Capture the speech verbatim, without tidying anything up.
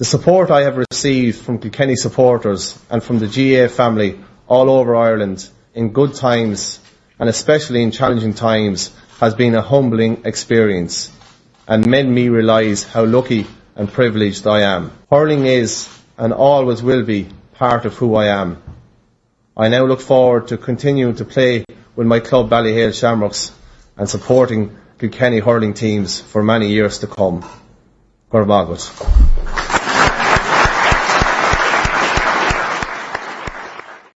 The support I have received from Kilkenny supporters and from the G A A family all over Ireland in good times and especially in challenging times has been a humbling experience and made me realise how lucky and privileged I am. Hurling is and always will be part of who I am. I now look forward to continuing to play with my club Ballyhale Shamrocks and supporting Kilkenny hurling teams for many years to come. Gurmagat.